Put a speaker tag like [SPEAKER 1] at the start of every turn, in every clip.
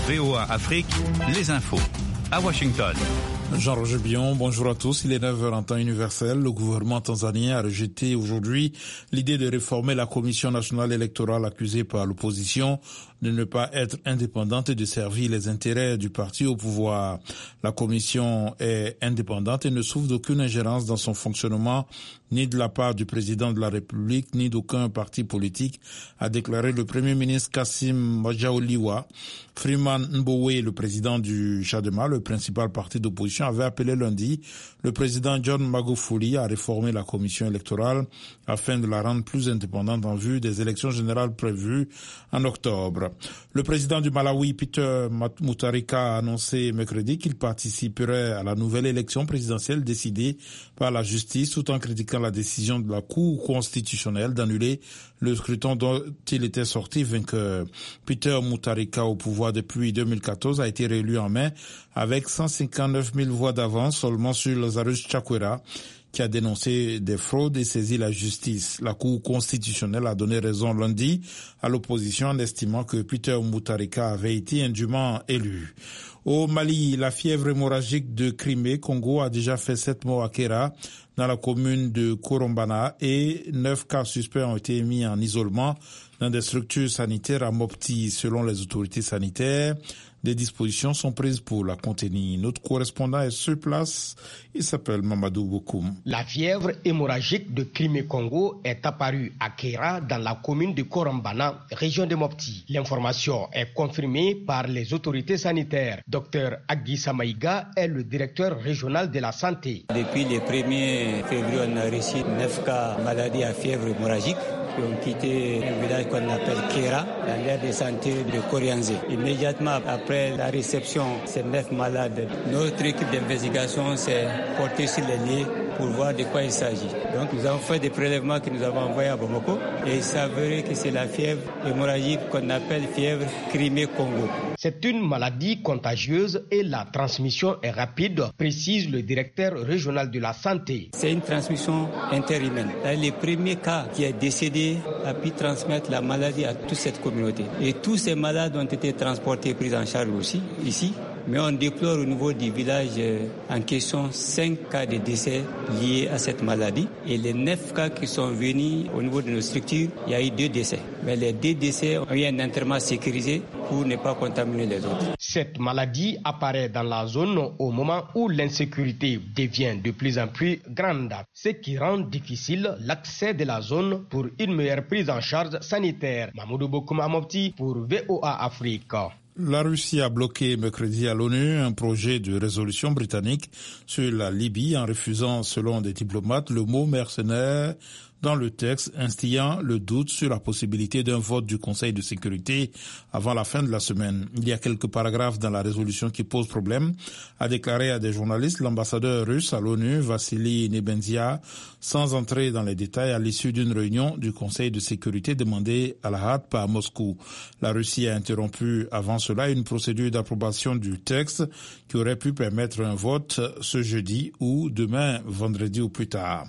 [SPEAKER 1] VOA Afrique, les infos. À Washington.
[SPEAKER 2] Jean-Roger Bion, bonjour à tous. Il est 9h en temps universel. Le gouvernement tanzanien a rejeté aujourd'hui l'idée de réformer la Commission nationale électorale accusée par l'opposition de ne pas être indépendante et de servir les intérêts du parti au pouvoir. La Commission est indépendante et ne souffre d'aucune ingérence dans son fonctionnement, ni de la part du président de la République, ni d'aucun parti politique, a déclaré le Premier ministre Kassim Majaliwa. Freeman Mbowe, le président du Chadema, le principal parti d'opposition, avait appelé lundi le président John Magufuli à réformer la commission électorale afin de la rendre plus indépendante en vue des élections générales prévues en octobre. Le président du Malawi, Peter Mutharika, a annoncé mercredi qu'il participerait à la nouvelle élection présidentielle décidée par la justice tout en critiquant la décision de la Cour constitutionnelle d'annuler le scrutin dont il était sorti vainqueur. Peter Mutharika, au pouvoir depuis 2014, a été réélu en mai avec 159 000 voix d'avance seulement sur Lazarus Chakwera, qui a dénoncé des fraudes et saisi la justice. La Cour constitutionnelle a donné raison lundi à l'opposition en estimant que Peter Mutharika avait été indûment élu. Au Mali, la fièvre hémorragique de Crimée, Congo, a déjà fait 7 morts à Kéra, dans la commune de Korombana, et 9 cas suspects ont été mis en isolement dans des structures sanitaires à Mopti. Selon les autorités sanitaires, des dispositions sont prises pour la contenir. Notre correspondant est sur place, il s'appelle Mamadou Bokoum.
[SPEAKER 3] La fièvre hémorragique de Crimée-Congo est apparue à Kéra, dans la commune de Korombana, région de Mopti. L'information est confirmée par les autorités sanitaires. Dr Agui Samaïga est le directeur régional de la santé.
[SPEAKER 4] Depuis le 1er février, on a reçu 9 cas maladie à fièvre hémorragique qui ont quitté un village qu'on appelle Kéra, dans l'aire de santé de Korianzé. Immédiatement après la réception de ces 9 malades, notre équipe d'investigation s'est portée sur les lieux pour voir de quoi il s'agit. Donc nous avons fait des prélèvements que nous avons envoyés à Bamako et il s'avérait que c'est la fièvre hémorragique qu'on appelle fièvre Crimée-Congo.
[SPEAKER 3] C'est une maladie contagieuse et la transmission est rapide, précise le directeur régional de la santé.
[SPEAKER 4] C'est une transmission interhumaine. Le premier cas qui est décédé a pu transmettre la maladie à toute cette communauté. Et tous ces malades ont été transportés, pris en charge aussi, ici. Mais on déplore au niveau du village en question 5 cas de décès liés à cette maladie. Et les 9 cas qui sont venus au niveau de nos structures, il y a eu 2 décès. Mais les 2 décès ont eu un enterrement sécurisé pour ne pas contaminer les autres.
[SPEAKER 3] Cette maladie apparaît dans la zone au moment où l'insécurité devient de plus en plus grande, ce qui rend difficile l'accès de la zone pour une meilleure prise en charge sanitaire. Mamoudou Bokoum Amopti pour VOA Afrique.
[SPEAKER 2] La Russie a bloqué mercredi à l'ONU un projet de résolution britannique sur la Libye en refusant, selon des diplomates, le mot mercenaire dans le texte, instillant le doute sur la possibilité d'un vote du Conseil de sécurité avant la fin de la semaine. Il y a quelques paragraphes dans la résolution qui posent problème, a déclaré à des journalistes l'ambassadeur russe à l'ONU, Vassili Nebenzia, sans entrer dans les détails à l'issue d'une réunion du Conseil de sécurité demandée à la hâte par Moscou. La Russie a interrompu avant cela une procédure d'approbation du texte qui aurait pu permettre un vote ce jeudi ou demain, vendredi ou plus tard.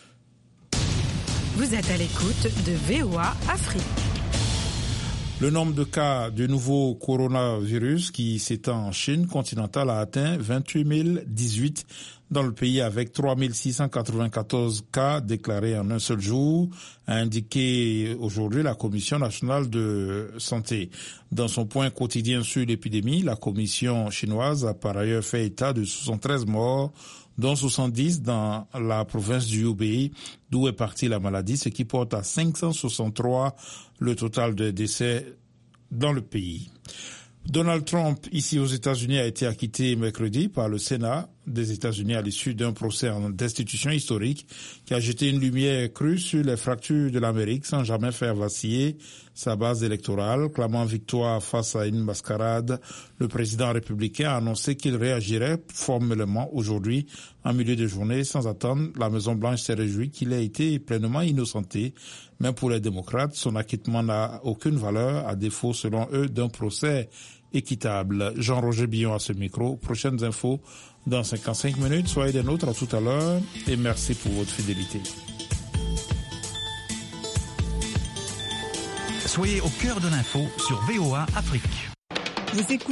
[SPEAKER 5] Vous êtes à l'écoute de VOA Afrique.
[SPEAKER 2] Le nombre de cas du nouveau coronavirus qui s'étend en Chine continentale a atteint 28 018 dans le pays avec 3 694 cas déclarés en un seul jour, a indiqué aujourd'hui la Commission nationale de santé. Dans son point quotidien sur l'épidémie, la Commission chinoise a par ailleurs fait état de 73 morts, dont 70 dans la province du Hubei, d'où est partie la maladie, ce qui porte à 563 le total de décès dans le pays. Donald Trump, ici aux États-Unis, a été acquitté mercredi par le Sénat des États-Unis à l'issue d'un procès en destitution historique qui a jeté une lumière crue sur les fractures de l'Amérique sans jamais faire vaciller sa base électorale. Clamant victoire face à une mascarade, le président républicain a annoncé qu'il réagirait formellement aujourd'hui en milieu de journée. Sans attendre, la Maison-Blanche s'est réjouie qu'il ait été pleinement innocenté. Mais pour les démocrates, son acquittement n'a aucune valeur, à défaut, selon eux, d'un procès équitable. Jean-Roger Bion à ce micro. Prochaines infos dans 55 minutes. Soyez des nôtres, à tout à l'heure et merci pour votre fidélité.
[SPEAKER 1] Soyez au cœur de l'info sur VOA Afrique.
[SPEAKER 5] Vous écoutez